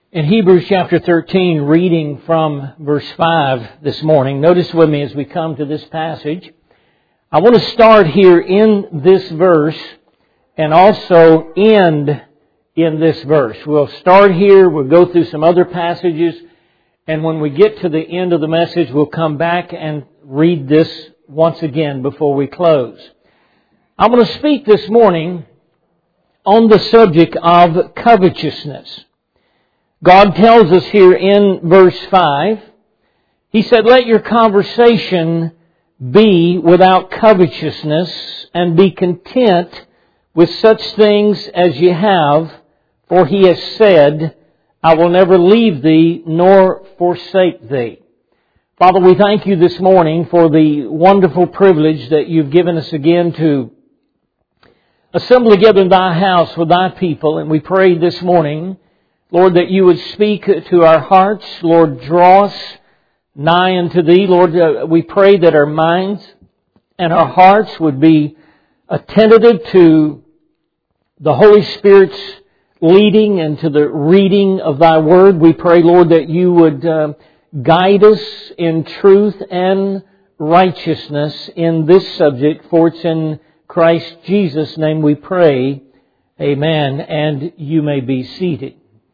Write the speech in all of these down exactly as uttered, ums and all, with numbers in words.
In Hebrews chapter thirteen, reading from verse five this morning, notice with me as we come to this passage, I want to start here in this verse and also end in this verse. We'll start here, we'll go through some other passages, and when we get to the end of the message, we'll come back and read this once again before we close. I'm going to speak this morning on the subject of covetousness. God tells us here in verse five, He said, "Let your conversation be without covetousness, and be content with such things as ye have, for He has said, I will never leave thee nor forsake thee." Father, we thank You this morning for the wonderful privilege that You've given us again to assemble together in Thy house with Thy people, and we pray this morning, Lord, that You would speak to our hearts. Lord, draw us nigh unto Thee. Lord, uh, we pray that our minds and our hearts would be attentive to the Holy Spirit's leading and to the reading of Thy Word. We pray, Lord, that You would uh, guide us in truth and righteousness in this subject, for it's in Christ Jesus' name we pray. Amen. And you may be seated.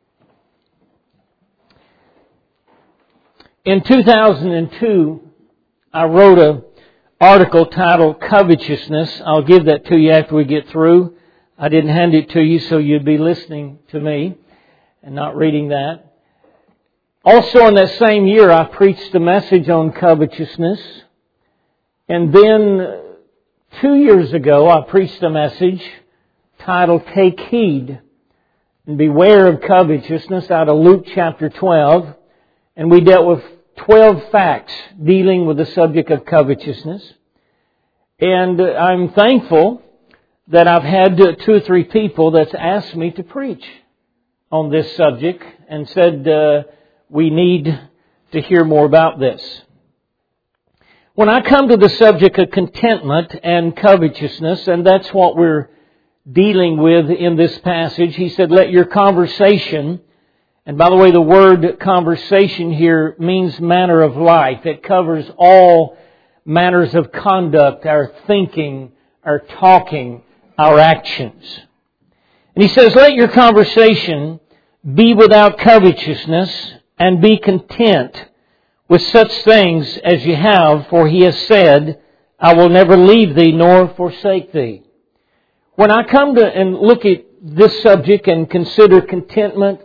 In two thousand two, I wrote an article titled Covetousness. I'll give that to you after we get through. I didn't hand it to you so you'd be listening to me and not reading that. Also in that same year, I preached a message on covetousness. And then two years ago, I preached a message titled Take Heed and Beware of Covetousness out of Luke chapter twelve. And we dealt with twelve facts dealing with the subject of covetousness. And I'm thankful that I've had two or three people that's asked me to preach on this subject and said uh, we need to hear more about this. When I come to the subject of contentment and covetousness, and that's what we're dealing with in this passage, He said, let your conversation. And by the way, the word conversation here means manner of life. It covers all manners of conduct, our thinking, our talking, our actions. And He says, let your conversation be without covetousness, and be content with such things as you have, for He has said, I will never leave thee nor forsake thee. When I come to and look at this subject and consider contentment,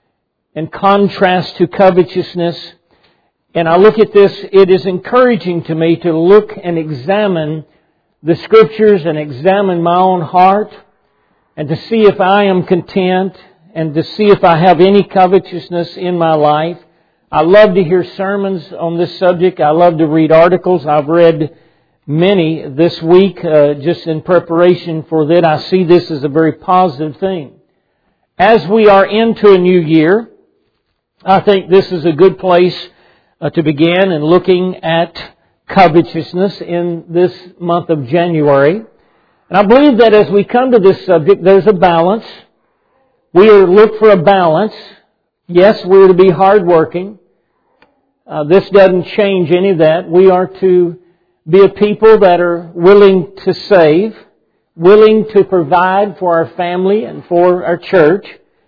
in contrast to covetousness, and I look at this, it is encouraging to me to look and examine the Scriptures and examine my own heart and to see if I am content and to see if I have any covetousness in my life. I love to hear sermons on this subject. I love to read articles. I've read many this week uh, just in preparation for that. I see this as a very positive thing. As we are into a new year, I think this is a good place uh, to begin in looking at covetousness in this month of January. And I believe that as we come to this subject, there's a balance. We are look for a balance. Yes, we are to be hardworking. Uh, this doesn't change any of that. We are to be a people that are willing to save, willing to provide for our family and for our church.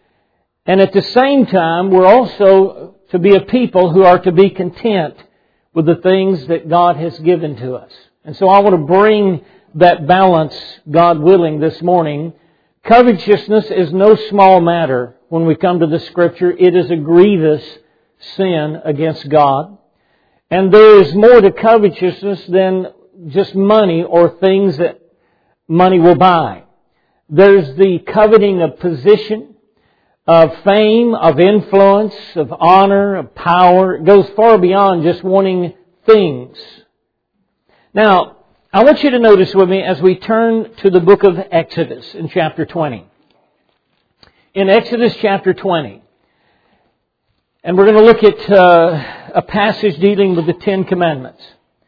And at the same time, we're also to be a people who are to be content with the things that God has given to us. And so I want to bring that balance, God willing, this morning. Covetousness is no small matter when we come to the Scripture. It is a grievous sin against God. And there is more to covetousness than just money or things that money will buy. There's the coveting of position, of fame, of influence, of honor, of power. It goes far beyond just wanting things. Now, I want you to notice with me as we turn to the book of Exodus in chapter twenty. In Exodus chapter twenty. And we're going to look at uh, a passage dealing with the Ten Commandments.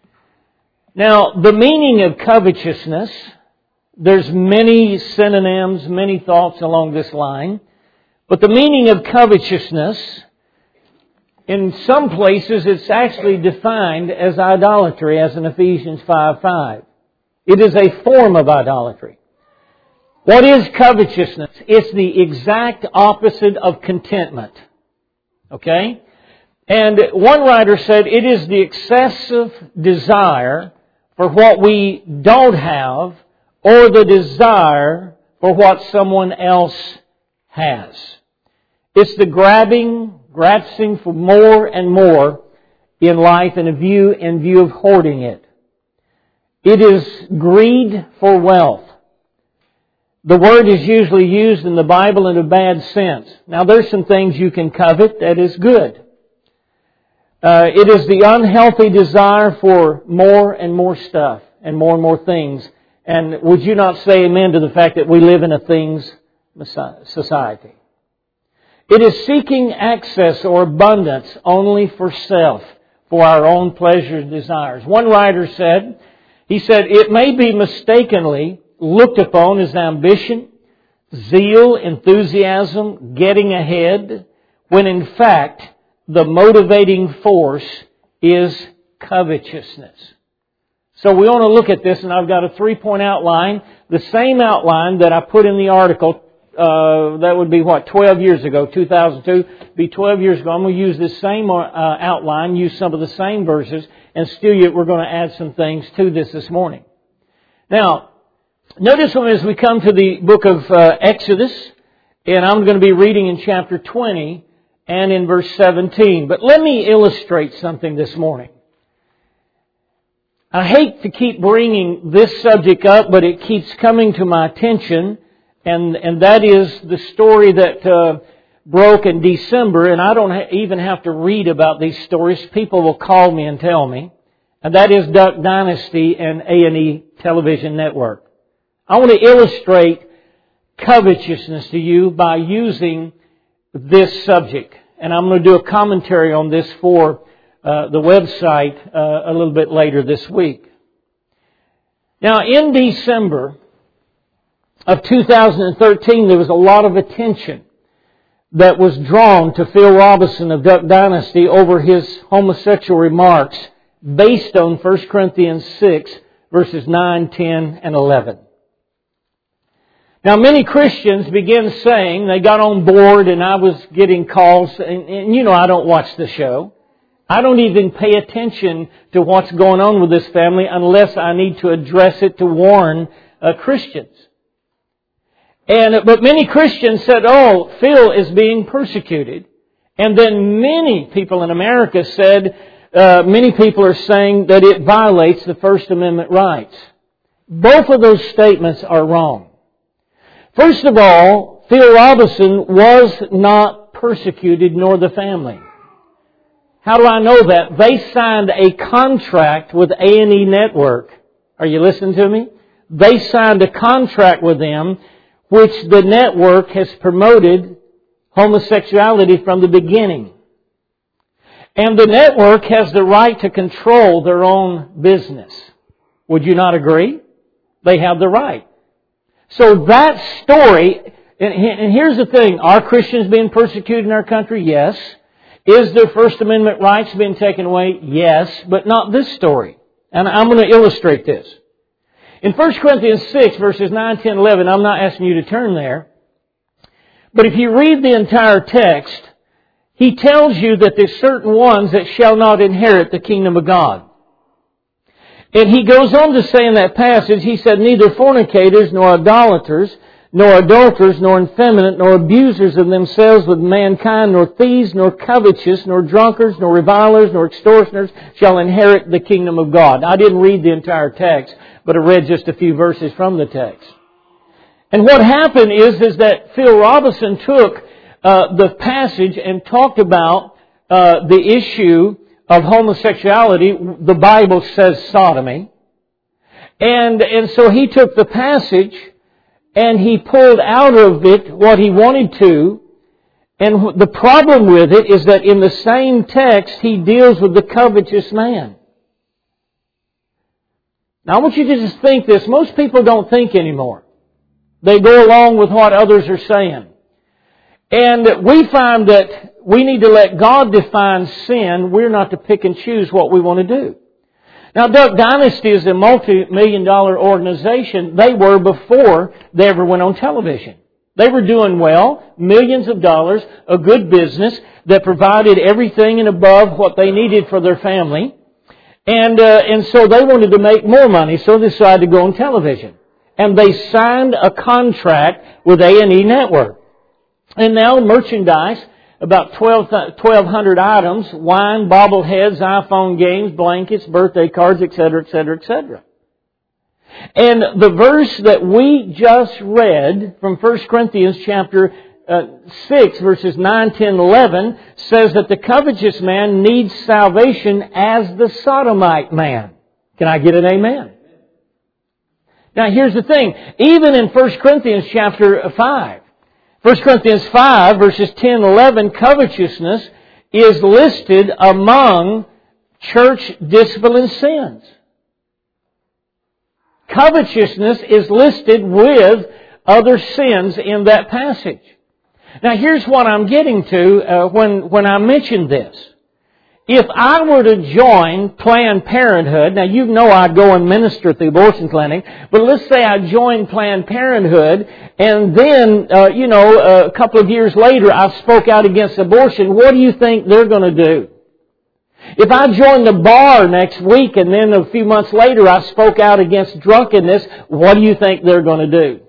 Now, the meaning of covetousness, there's many synonyms, many thoughts along this line. But the meaning of covetousness, in some places it's actually defined as idolatry, as in Ephesians five five. It is a form of idolatry. What is covetousness? It's the exact opposite of contentment. Okay? And one writer said it is the excessive desire for what we don't have or the desire for what someone else has. It's the grabbing, grasping for more and more in life in a view, in view of hoarding it. It is greed for wealth. The word is usually used in the Bible in a bad sense. Now there's some things you can covet that is good. Uh, it is the unhealthy desire for more and more stuff and more and more things. And would you not say amen to the fact that we live in a things society? It is seeking access or abundance only for self, for our own pleasures and desires. One writer said, he said, it may be mistakenly looked upon as ambition, zeal, enthusiasm, getting ahead, when in fact the motivating force is covetousness. So we want to look at this, and I've got a three-point outline, the same outline that I put in the article. Uh, that would be what, twelve years ago, two thousand two, be twelve years ago. I'm going to use this same uh, outline, use some of the same verses, and still yet we're going to add some things to this this morning. Now, notice as we come to the book of uh, Exodus, and I'm going to be reading in chapter twenty and in verse seventeen. But let me illustrate something this morning. I hate to keep bringing this subject up, but it keeps coming to my attention. And and that is the story that uh, broke in December. And I don't ha- even have to read about these stories. People will call me and tell me. And that is Duck Dynasty and A and E Television Network. I want to illustrate covetousness to you by using this subject. And I'm going to do a commentary on this for uh, the website uh, a little bit later this week. Now, in December of two thousand thirteen, there was a lot of attention that was drawn to Phil Robinson of Duck Dynasty over his homosexual remarks based on First Corinthians six, verses nine, ten, and eleven. Now, many Christians began saying, they got on board, and I was getting calls, and, and you know I don't watch the show. I don't even pay attention to what's going on with this family unless I need to address it to warn uh, Christians. And but many Christians said, oh, Phil is being persecuted. And then many people in America said, uh, many people are saying that it violates the First Amendment rights. Both of those statements are wrong. First of all, Phil Robinson was not persecuted, nor the family. How do I know that? They signed a contract with A and E Network. Are you listening to me? They signed a contract with them, which the network has promoted homosexuality from the beginning. And the network has the right to control their own business. Would you not agree? They have the right. So that story, and here's the thing, are Christians being persecuted in our country? Yes. Is their First Amendment rights being taken away? Yes, but not this story. And I'm going to illustrate this. In First Corinthians six, verses nine, ten, eleven, I'm not asking you to turn there, but if you read the entire text, he tells you that there's certain ones that shall not inherit the kingdom of God. And he goes on to say in that passage, he said, neither fornicators, nor idolaters, nor adulterers, nor effeminate, nor abusers of themselves with mankind, nor thieves, nor covetous, nor drunkards, nor revilers, nor extortioners shall inherit the kingdom of God. I didn't read the entire text, but I read just a few verses from the text. And what happened is, is that Phil Robinson took uh, the passage and talked about uh, the issue of homosexuality. The Bible says sodomy. And, and so he took the passage and he pulled out of it what he wanted to. And the problem with it is that in the same text, he deals with the covetous man. Now I want you to just think this. Most people don't think anymore. They go along with what others are saying. And we find that we need to let God define sin. We're not to pick and choose what we want to do. Now, Duck Dynasty is a multi-million dollar organization. They were before they ever went on television. They were doing well, millions of dollars, a good business that provided everything and above what they needed for their family. And uh, and so they wanted to make more money, so they decided to go on television. And they signed a contract with A and E Network. And now merchandise, about twelve hundred items, wine, bobbleheads, iPhone games, blankets, birthday cards, et cetera, et cetera, et cetera. And the verse that we just read from First Corinthians chapter uh, six, verses nine, ten, eleven, says that the covetous man needs salvation as the sodomite man. Can I get an amen? Now here's the thing. Even in First Corinthians chapter five, First Corinthians five, verses ten and eleven, covetousness is listed among church discipline sins. Covetousness is listed with other sins in that passage. Now here's what I'm getting to uh, when, when I mention this. If I were to join Planned Parenthood, now you know I go and minister at the abortion clinic, but let's say I joined Planned Parenthood and then, uh, you know, a couple of years later I spoke out against abortion, what do you think they're going to do? If I joined the bar next week and then a few months later I spoke out against drunkenness, what do you think they're going to do?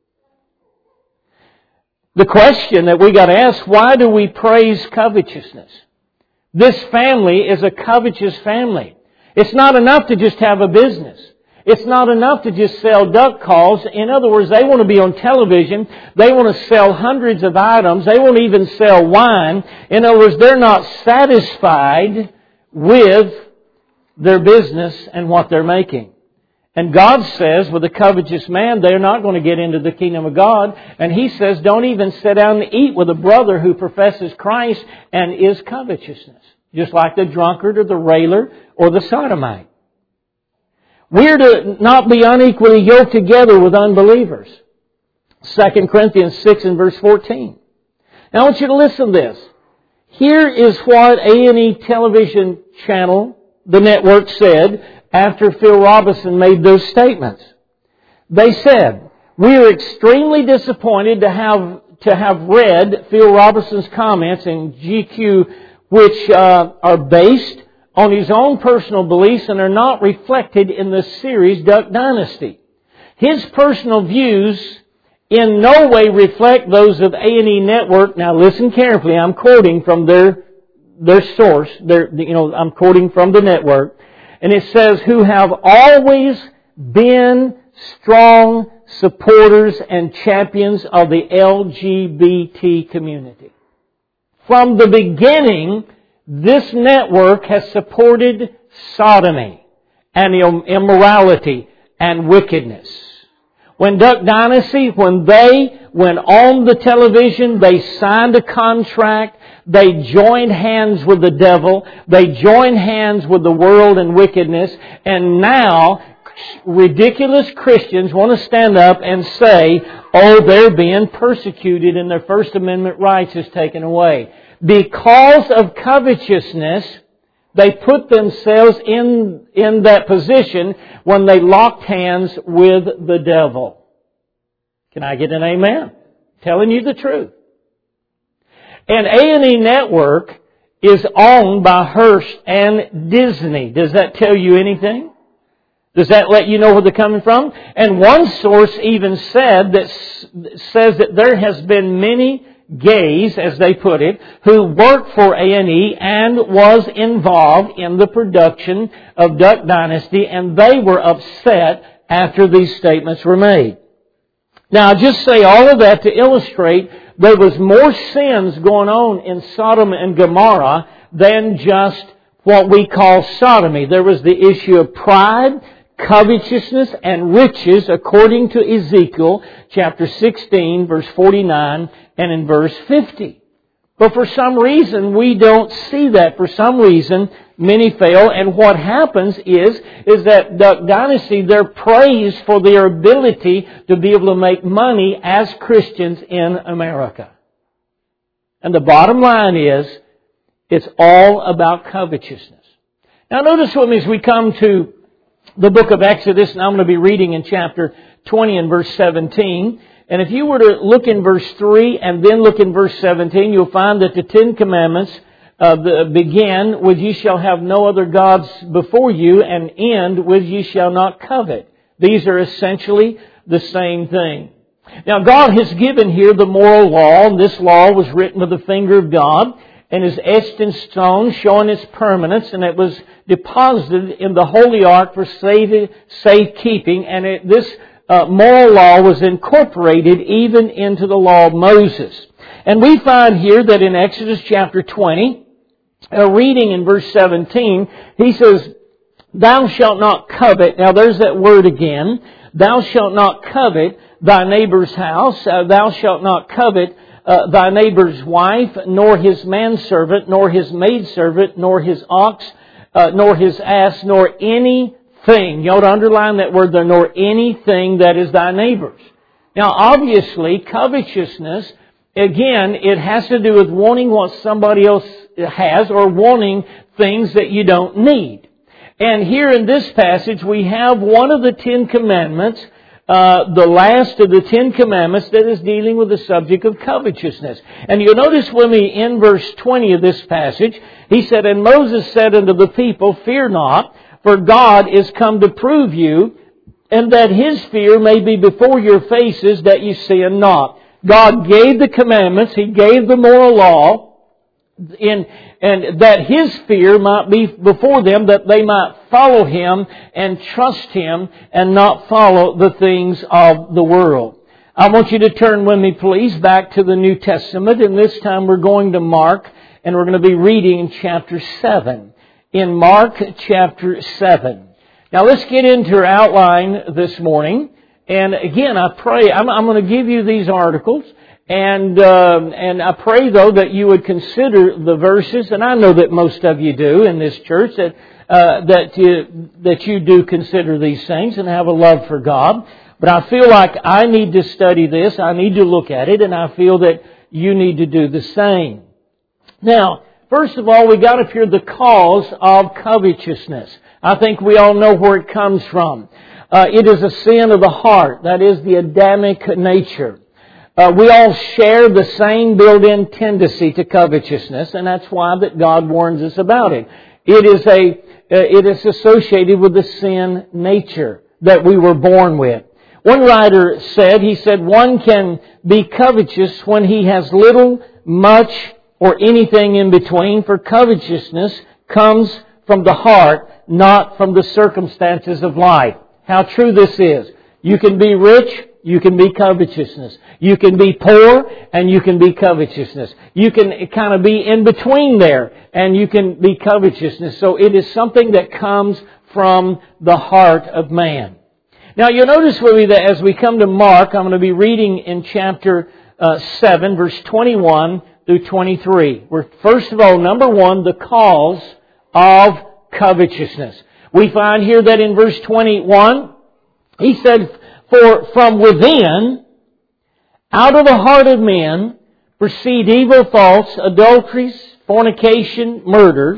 The question that we got to ask, why do we praise covetousness? This family is a covetous family. It's not enough to just have a business. It's not enough to just sell duck calls. In other words, they want to be on television. They want to sell hundreds of items. They won't even sell wine. In other words, they're not satisfied with their business and what they're making. And God says, with a covetous man, they're not going to get into the kingdom of God. And He says, don't even sit down and eat with a brother who professes Christ and is covetousness. Just like the drunkard or the railer or the sodomite. We're to not be unequally yoked together with unbelievers. Second Corinthians six and verse fourteen. Now I want you to listen to this. Here is what A and E television channel, the network, said after Phil Robinson made those statements. They said, we are extremely disappointed to have to have read Phil Robinson's comments in G Q, which uh, are based on his own personal beliefs and are not reflected in the series Duck Dynasty. His personal views in no way reflect those of A and E Network. Now listen carefully, I'm quoting from their their source, their, you know, I'm quoting from the network. And it says, who have always been strong supporters and champions of the L G B T community. From the beginning, this network has supported sodomy and immorality and wickedness. When Duck Dynasty, when they went on the television, they signed a contract. They joined hands with the devil. They joined hands with the world and wickedness. And now, ridiculous Christians want to stand up and say, oh, they're being persecuted and their First Amendment rights is taken away. Because of covetousness, they put themselves in, in that position when they locked hands with the devil. Can I get an amen? Telling you the truth. And A and E Network is owned by Hearst and Disney. Does that tell you anything? Does that let you know where they're coming from? And one source even said that says that there has been many gays, as they put it, who worked for A and E and was involved in the production of Duck Dynasty, and they were upset after these statements were made. Now, I'll just say all of that to illustrate there was more sins going on in Sodom and Gomorrah than just what we call sodomy. There was the issue of pride, covetousness, and riches, according to Ezekiel chapter sixteen, verse forty-nine, and in verse fifty. But for some reason, we don't see that. For some reason, many fail. And what happens is, is that Duck Dynasty, they're praised for their ability to be able to make money as Christians in America. And the bottom line is, it's all about covetousness. Now notice with me as we come to the book of Exodus, and I'm going to be reading in chapter twenty and verse seventeen. And if you were to look in verse three and then look in verse seventeen, you'll find that the Ten Commandments uh, the, begin with, "Ye shall have no other gods before you," and end with, "Ye shall not covet." These are essentially the same thing. Now God has given here the moral law, and this law was written with the finger of God and is etched in stone, showing its permanence, and it was deposited in the Holy Ark for safe, safekeeping, and it, this uh, moral law was incorporated even into the law of Moses. And we find here that in Exodus chapter twenty, uh, reading in verse seventeen, he says, "Thou shalt not covet," now there's that word again, "Thou shalt not covet thy neighbor's house, uh, thou shalt not covet Uh, thy neighbor's wife, nor his manservant, nor his maidservant, nor his ox, uh, nor his ass, nor anything." You ought to underline that word there, "nor anything that is thy neighbor's." Now, obviously, covetousness, again, it has to do with wanting what somebody else has or wanting things that you don't need. And here in this passage, we have one of the Ten Commandments, Uh, the last of the Ten Commandments, that is dealing with the subject of covetousness. And you'll notice with me in verse twenty of this passage, he said, "And Moses said unto the people, Fear not, for God is come to prove you, and that His fear may be before your faces, that ye sin not." God gave the commandments, He gave the moral law, in, and that His fear might be before them, that they might follow Him and trust Him and not follow the things of the world. I want you to turn with me, please, back to the New Testament, and this time we're going to Mark, and we're going to be reading in chapter seven. In Mark chapter seven. Now let's get into our outline this morning, and again, I pray, I'm, I'm going to give you these articles, And uh, and I pray, though, that you would consider the verses, and I know that most of you do in this church, that uh, that you that you do consider these things and have a love for God. But I feel like I need to study this, I need to look at it, and I feel that you need to do the same. Now, first of all, we got up here the cause of covetousness. I think we all know where it comes from. Uh, it is a sin of the heart. That is the Adamic nature. Uh, we all share the same built-in tendency to covetousness, and that's why that God warns us about it. It is a, uh, it is associated with the sin nature that we were born with. One writer said, he said, "One can be covetous when he has little, much, or anything in between, for covetousness comes from the heart, not from the circumstances of life." How true this is. You can be rich, you can be covetousness. You can be poor, and you can be covetousness. You can kind of be in between there, and you can be covetousness. So it is something that comes from the heart of man. Now you'll notice with me that as we come to Mark, I'm going to be reading in chapter uh, seven, verse twenty-one through twenty-three. Where first of all, number one, the cause of covetousness. We find here that in verse twenty-one, he said, "For from within, out of the heart of men, proceed evil thoughts, adulteries, fornication, murders,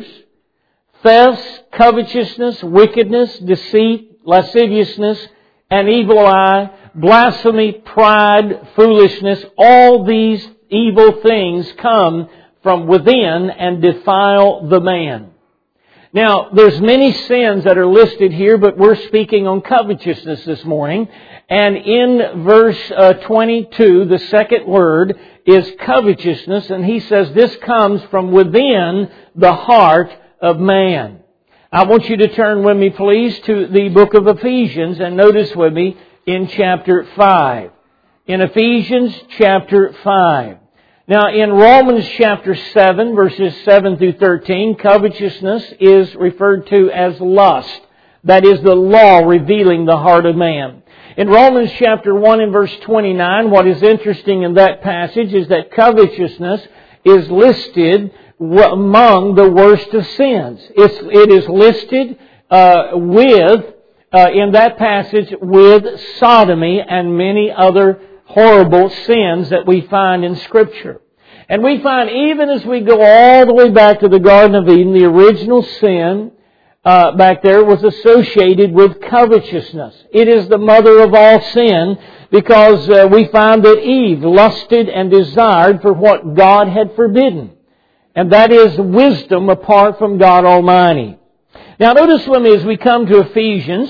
thefts, covetousness, wickedness, deceit, lasciviousness, an evil eye, blasphemy, pride, foolishness. All these evil things come from within and defile the man." Now, there's many sins that are listed here, but we're speaking on covetousness this morning. And in verse uh, twenty-two, the second word is covetousness, and he says this comes from within the heart of man. I want you to turn with me, please, to the book of Ephesians, and notice with me in chapter five. In Ephesians chapter five. Now, in Romans chapter seven, verses seven through thirteen, covetousness is referred to as lust. That is the law revealing the heart of man. In Romans chapter one and verse twenty-nine, what is interesting in that passage is that covetousness is listed among the worst of sins. It's, it is listed uh, with, uh, in that passage, with sodomy and many other horrible sins that we find in Scripture. And we find even as we go all the way back to the Garden of Eden, the original sin uh, back there was associated with covetousness. It is the mother of all sin because uh, we find that Eve lusted and desired for what God had forbidden. And that is wisdom apart from God Almighty. Now notice with me as we come to Ephesians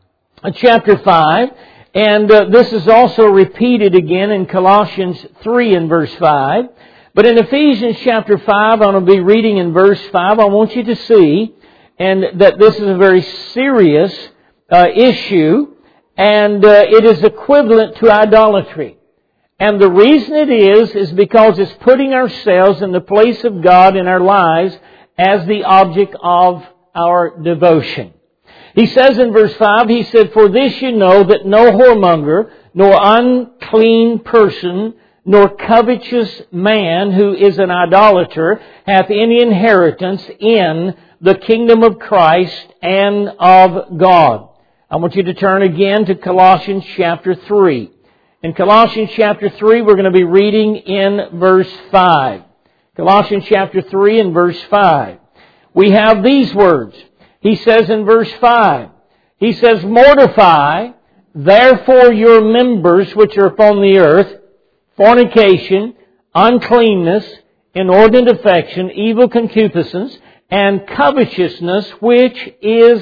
chapter five, and uh, this is also repeated again in Colossians three and verse five. But in Ephesians chapter five, I'm going to be reading in verse five. I want you to see and that this is a very serious uh, issue, and uh, it is equivalent to idolatry. And the reason it is, is because it's putting ourselves in the place of God in our lives as the object of our devotion. He says in verse five, he said, "For this you know that no whoremonger, nor unclean person, nor covetous man who is an idolater hath any inheritance in the kingdom of Christ and of God." I want you to turn again to Colossians chapter three. In Colossians chapter three, we're going to be reading in verse five. Colossians chapter three and verse five. We have these words. He says in verse five, he says, "Mortify therefore your members which are upon the earth, fornication, uncleanness, inordinate affection, evil concupiscence, and covetousness, which is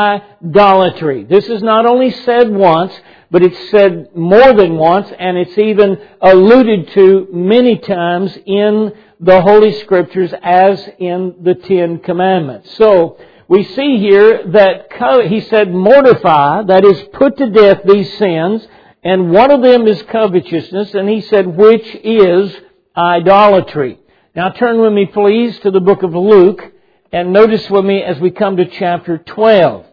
idolatry." This is not only said once, but it's said more than once, and it's even alluded to many times in the Holy Scriptures as in the Ten Commandments. So, we see here that he said, "Mortify," that is, put to death these sins, and one of them is covetousness, and he said, which is idolatry. Now turn with me, please, to the book of Luke, and notice with me as we come to chapter twelve.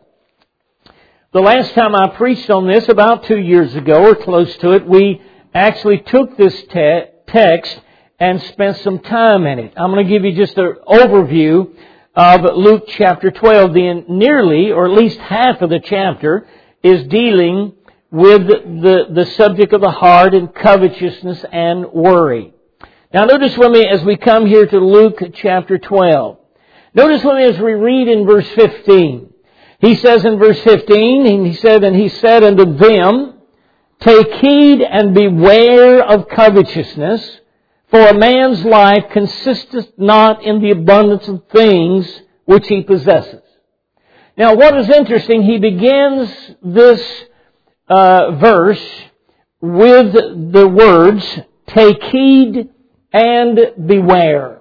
The last time I preached on this, about two years ago, or close to it, we actually took this te- text and spent some time in it. I'm going to give you just an overview of Luke chapter twelve. The nearly, or at least half of the chapter, is dealing with the, the subject of the heart and covetousness and worry. Now notice with me as we come here to Luke chapter twelve. Notice with me as we read in verse fifteen. He says in verse fifteen, and he said, "And he said unto them, Take heed and beware of covetousness, for a man's life consisteth not in the abundance of things which he possesses." Now what is interesting, he begins this uh, verse with the words, "Take heed and beware."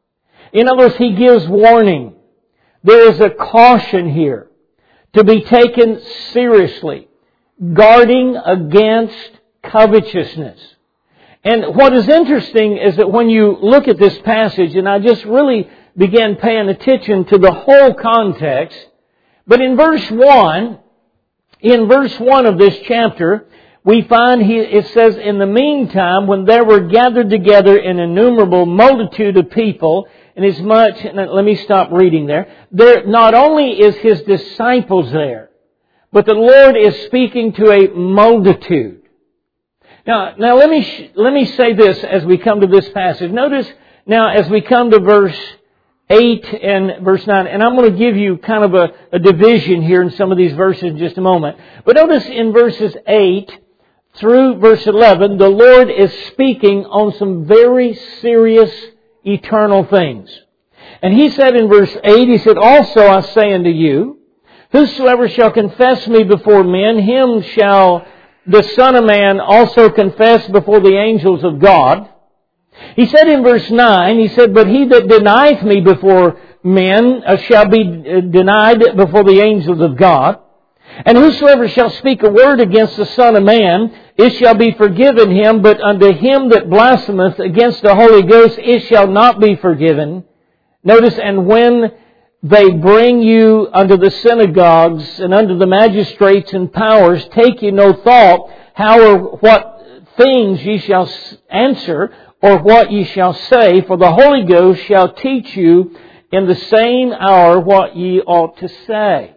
In other words, he gives warning. There is a caution here to be taken seriously, guarding against covetousness. And what is interesting is that when you look at this passage, and I just really began paying attention to the whole context, but in verse one, in verse one of this chapter, we find he, it says, "In the meantime, when there were gathered together an innumerable multitude of people, inasmuch," and let me stop reading there, there not only is His disciples there, but the Lord is speaking to a multitude. Now, now let me let me say this as we come to this passage. Notice now as we come to verse eight and verse nine, and I'm going to give you kind of a, a division here in some of these verses in just a moment. But notice in verses eight through verse eleven, the Lord is speaking on some very serious eternal things. And He said in verse eight, He said, "Also I say unto you, whosoever shall confess me before men, him shall the Son of Man also confess before the angels of God." He said in verse nine, He said, "But he that denieth me before men uh, shall be denied before the angels of God. And whosoever shall speak a word against the Son of Man, it shall be forgiven him, but unto him that blasphemeth against the Holy Ghost, it shall not be forgiven." Notice, "And when they bring you unto the synagogues and unto the magistrates and powers, take ye no thought how or what things ye shall answer, or what ye shall say, for the Holy Ghost shall teach you in the same hour what ye ought to say."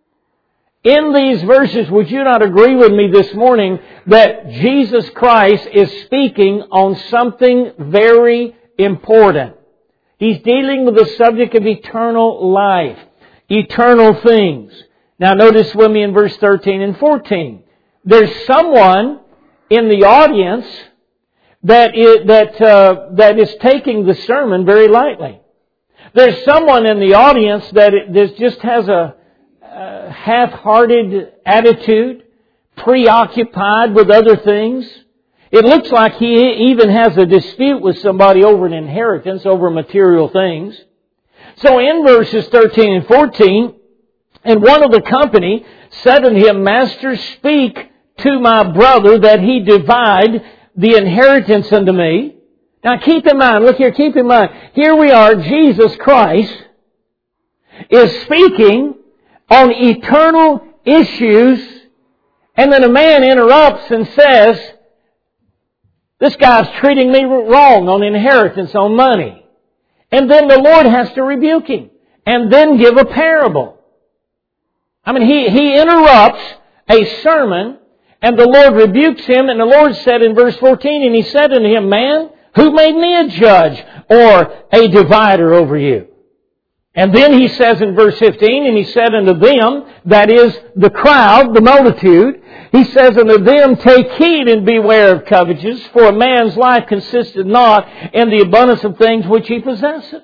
In these verses, would you not agree with me this morning that Jesus Christ is speaking on something very important. He's dealing with the subject of eternal life, eternal things. Now notice with me in verse thirteen and fourteen. There's someone in the audience that is, that, uh, that is taking the sermon very lightly. There's someone in the audience that, it, that just has a, a half-hearted attitude, preoccupied with other things. It looks like he even has a dispute with somebody over an inheritance, over material things. So in verses thirteen and fourteen, and one of the company said unto him, Master, speak to my brother that he divide the inheritance unto me. Now keep in mind, look here, keep in mind, here we are, Jesus Christ is speaking on eternal issues, and then a man interrupts and says, this guy's treating me wrong on inheritance, on money. And then the Lord has to rebuke him, and then give a parable. I mean, he, he interrupts a sermon, and the Lord rebukes him, and the Lord said in verse fourteen, and He said unto him, Man, who made me a judge or a divider over you? And then He says in verse fifteen, and He said unto them, that is the crowd, the multitude, He says unto them, Take heed and beware of covetous, for a man's life consisteth not in the abundance of things which he possesses.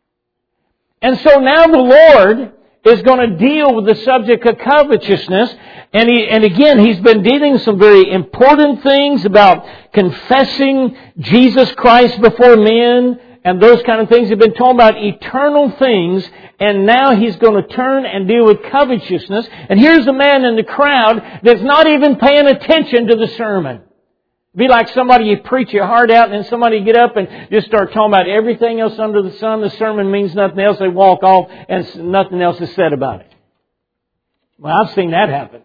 And so now the Lord is going to deal with the subject of covetousness. And he, and again, He's been dealing with some very important things about confessing Jesus Christ before men and those kind of things. He's been talking about eternal things, and now He's going to turn and deal with covetousness. And here's a man in the crowd that's not even paying attention to the sermon. It'd be like somebody, you preach your heart out, and then somebody get up and just start talking about everything else under the sun. The sermon means nothing else. They walk off, and nothing else is said about it. Well, I've seen that happen.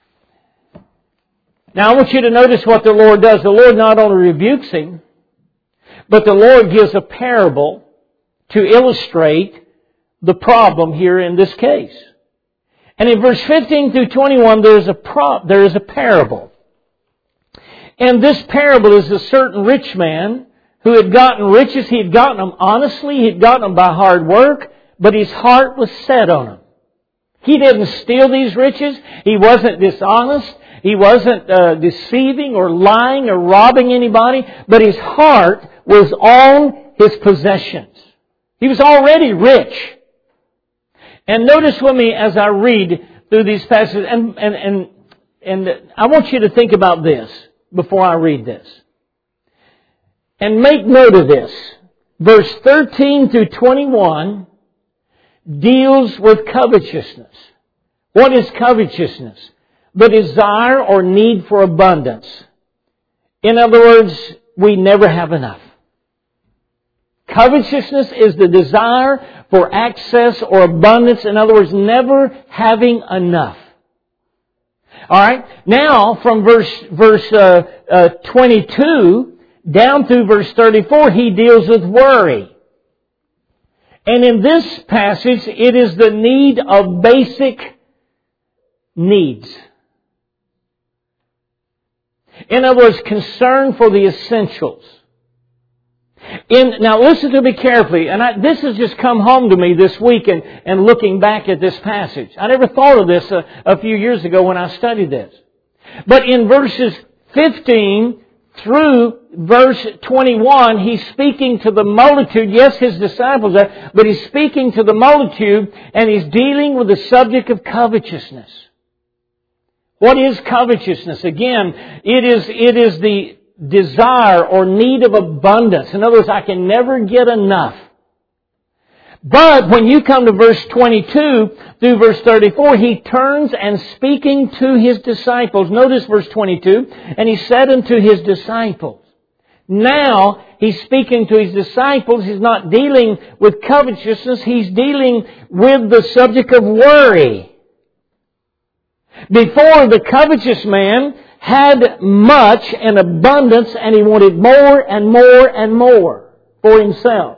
Now, I want you to notice what the Lord does. The Lord not only rebukes him, but the Lord gives a parable to illustrate the problem here in this case. And in verse fifteen through twenty-one, there is a pro- there is a parable. And this parable is a certain rich man who had gotten riches. He had gotten them honestly. He had gotten them by hard work, but his heart was set on them. He didn't steal these riches. He wasn't dishonest. He wasn't uh, deceiving or lying or robbing anybody, but his heart was on his possessions. He was already rich. And notice with me as I read through these passages, and, and, and, and I want you to think about this before I read this. And make note of this. Verse thirteen through twenty-one deals with covetousness. What is covetousness? The desire or need for abundance. In other words, we never have enough. Covetousness is the desire for access or abundance. In other words, never having enough. All right. Now, from verse verse uh, uh, twenty-two down through verse thirty-four, he deals with worry. And in this passage, it is the need of basic needs. In other words, concern for the essentials. In, now listen to me carefully, and I, this has just come home to me this week and, and looking back at this passage. I never thought of this a, a few years ago when I studied this. But in verses fifteen through verse twenty-one, he's speaking to the multitude. Yes, his disciples are, but he's speaking to the multitude, and he's dealing with the subject of covetousness. What is covetousness? Again, it is, it is the desire or need of abundance. In other words, I can never get enough. But when you come to verse twenty-two through verse thirty-four, he turns and speaking to his disciples. Notice verse twenty-two, and he said unto his disciples. Now, he's speaking to his disciples. He's not dealing with covetousness. He's dealing with the subject of worry. Before, the covetous man had much and abundance, and he wanted more and more and more for himself.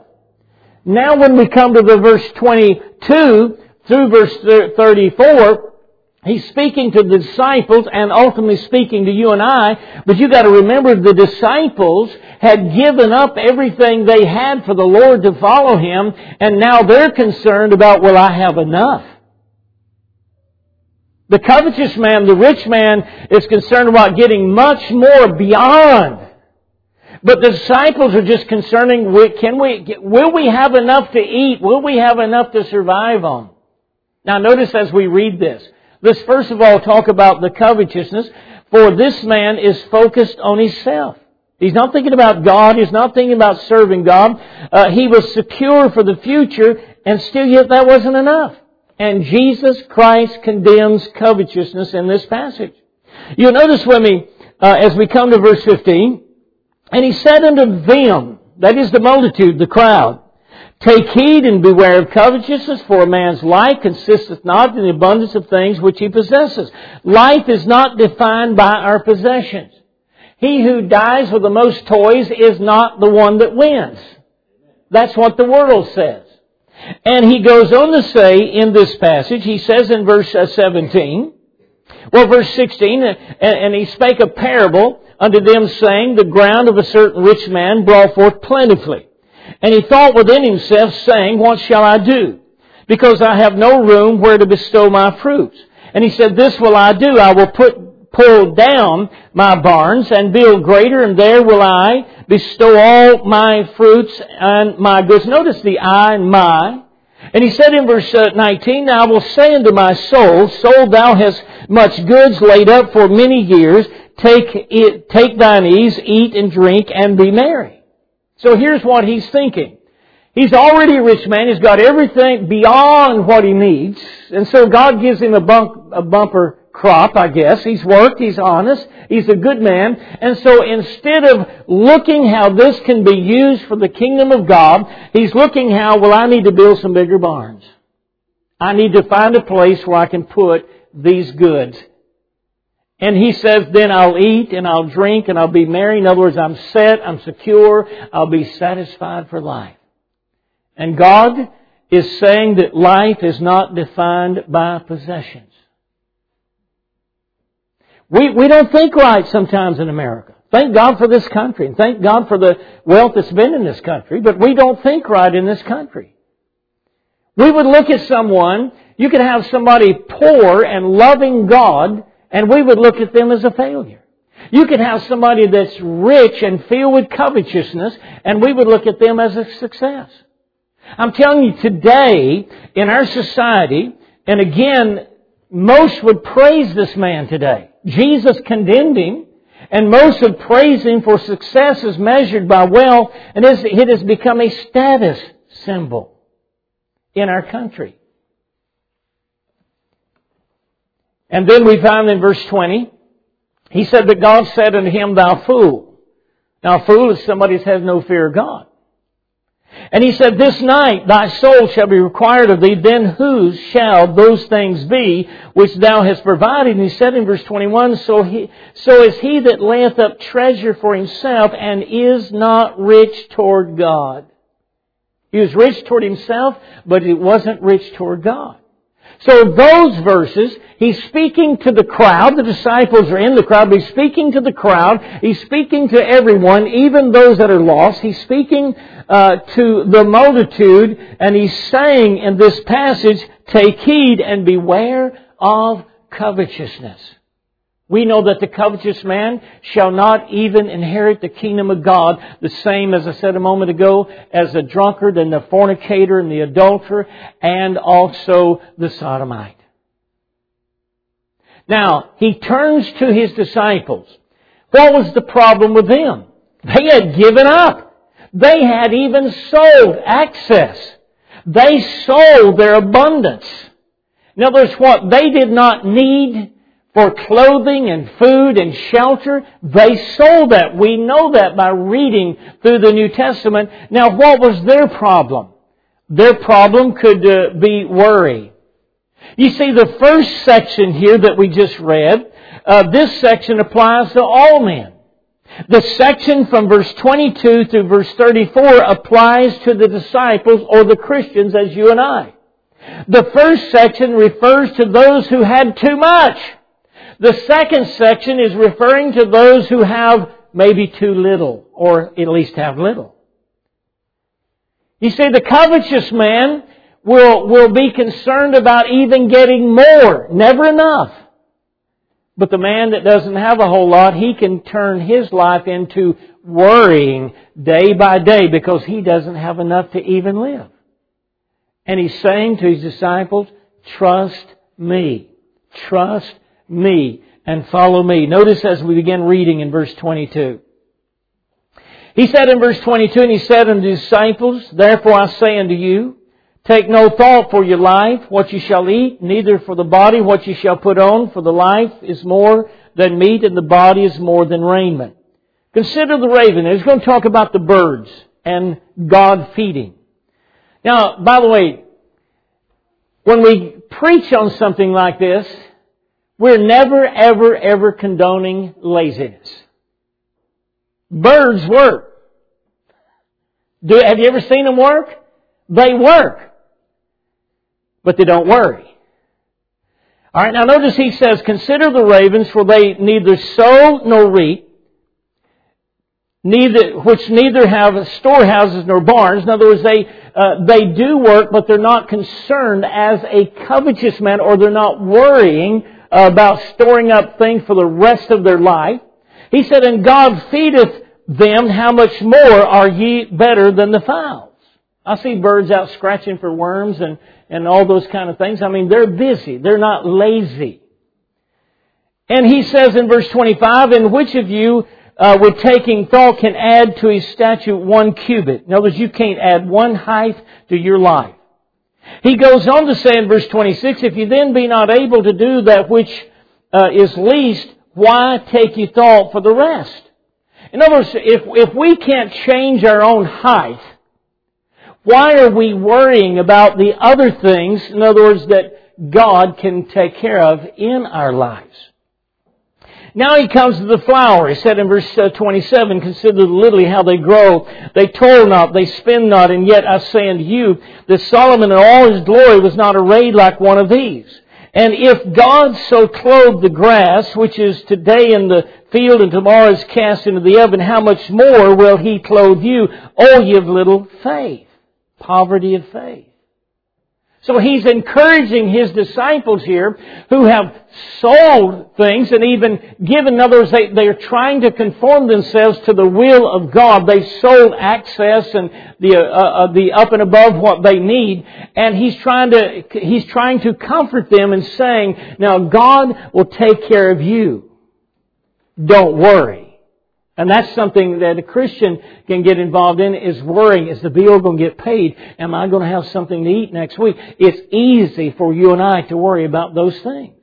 Now when we come to the verse twenty-two through verse thirty-four, He's speaking to the disciples and ultimately speaking to you and I. But you got to remember the disciples had given up everything they had for the Lord to follow Him. And now they're concerned about, will I have enough? The covetous man, the rich man, is concerned about getting much more beyond. But the disciples are just concerning, can we, will we have enough to eat? Will we have enough to survive on? Now notice as we read this. Let's first of all talk about the covetousness. For this man is focused on himself. He's not thinking about God. He's not thinking about serving God. Uh, he was secure for the future, and still yet that wasn't enough. And Jesus Christ condemns covetousness in this passage. You'll notice with me, uh, as we come to verse fifteen, and He said unto them, that is the multitude, the crowd, take heed and beware of covetousness, for a man's life consisteth not in the abundance of things which he possesses. Life is not defined by our possessions. He who dies with the most toys is not the one that wins. That's what the world says. And he goes on to say in this passage, he says in verse seventeen, well, verse sixteen, and he spake a parable unto them, saying, the ground of a certain rich man brought forth plentifully. And he thought within himself, saying, what shall I do? Because I have no room where to bestow my fruits. And he said, this will I do. I will put pull down my barns and build greater, and there will I bestow all my fruits and my goods. Notice the I and my. And he said in verse nineteen, I will say unto my soul, soul, thou hast much goods laid up for many years. Take it, take thine ease, eat and drink, and be merry. So here's what he's thinking. He's already a rich man. He's got everything beyond what he needs. And so God gives him a, bump, a bumper crop, I guess. He's worked. He's honest. He's a good man. And so instead of looking how this can be used for the kingdom of God, he's looking how, well, I need to build some bigger barns. I need to find a place where I can put these goods. And he says, then I'll eat and I'll drink and I'll be merry. In other words, I'm set, I'm secure, I'll be satisfied for life. And God is saying that life is not defined by possessions. We, we don't think right sometimes in America. Thank God for this country and thank God for the wealth that's been in this country, but we don't think right in this country. We would look at someone, you could have somebody poor and loving God, and we would look at them as a failure. You could have somebody that's rich and filled with covetousness, and we would look at them as a success. I'm telling you, today, in our society, and again, most would praise this man today. Jesus condemned him, and most would praise him for success as measured by wealth, and it has become a status symbol in our country. And then we find in verse twenty, he said that God said unto him, thou fool. Now, a fool is somebody that has no fear of God. And he said, this night thy soul shall be required of thee, then whose shall those things be which thou hast provided? And he said in verse twenty-one, so, he, so is he that layeth up treasure for himself and is not rich toward God. He was rich toward himself, but he wasn't rich toward God. So those verses, he's speaking to the crowd. The disciples are in the crowd, but he's speaking to the crowd. He's speaking to everyone, even those that are lost. He's speaking uh, to the multitude, and he's saying in this passage, take heed and beware of covetousness. We know that the covetous man shall not even inherit the kingdom of God, the same, as I said a moment ago, as the drunkard and the fornicator and the adulterer and also the sodomite. Now, he turns to his disciples. What was the problem with them? They had given up. They had even sold access. They sold their abundance. In other words, what they did not need for clothing and food and shelter, they sold that. We know that by reading through the New Testament. Now, what was their problem? Their problem could uh, be worry. You see, the first section here that we just read, uh, this section applies to all men. The section from verse twenty-two through verse thirty-four applies to the disciples or the Christians as you and I. The first section refers to those who had too much. The second section is referring to those who have maybe too little, or at least have little. You see, the covetous man will, will be concerned about even getting more, never enough. But the man that doesn't have a whole lot, he can turn his life into worrying day by day because he doesn't have enough to even live. And He's saying to His disciples, trust me. Trust me and follow me. Notice as we begin reading in verse twenty-two. He said in verse twenty-two, and He said unto His disciples, therefore I say unto you, take no thought for your life, what you shall eat, neither for the body what you shall put on, for the life is more than meat, and the body is more than raiment. Consider the raven. He's going to talk about the birds and God feeding. Now, by the way, when we preach on something like this, we're never, ever, ever condoning laziness. Birds work. Do, have you ever seen them work? They work. But they don't worry. All right, now notice He says, consider the ravens, for they neither sow nor reap, neither, which neither have storehouses nor barns. In other words, they, uh, they do work, but they're not concerned as a covetous man, or they're not worrying about storing up things for the rest of their life. He said, and God feedeth them, how much more are ye better than the fowls? I see birds out scratching for worms and, and all those kind of things. I mean, they're busy. They're not lazy. And He says in verse twenty-five, and which of you uh, with taking thought can add to his statute one cubit? In other words, you can't add one height to your life. He goes on to say in verse twenty-six, if you then be not able to do that which uh, is least, why take ye thought for the rest? In other words, if, if we can't change our own height, why are we worrying about the other things, in other words, that God can take care of in our lives? Now He comes to the flower. He said in verse twenty-seven, consider the lily how they grow. They toil not, they spin not, and yet I say unto you that Solomon in all his glory was not arrayed like one of these. And if God so clothe the grass, which is today in the field and tomorrow is cast into the oven, how much more will He clothe you, O ye of little faith? Poverty of faith. So He's encouraging His disciples here who have sold things and even given, in other words, they, they are trying to conform themselves to the will of God. They sold access and the, uh, uh, the up and above what they need. And He's trying to, He's trying to comfort them and saying, now God will take care of you. Don't worry. And that's something that a Christian can get involved in, is worrying. Is the bill going to get paid? Am I going to have something to eat next week? It's easy for you and I to worry about those things.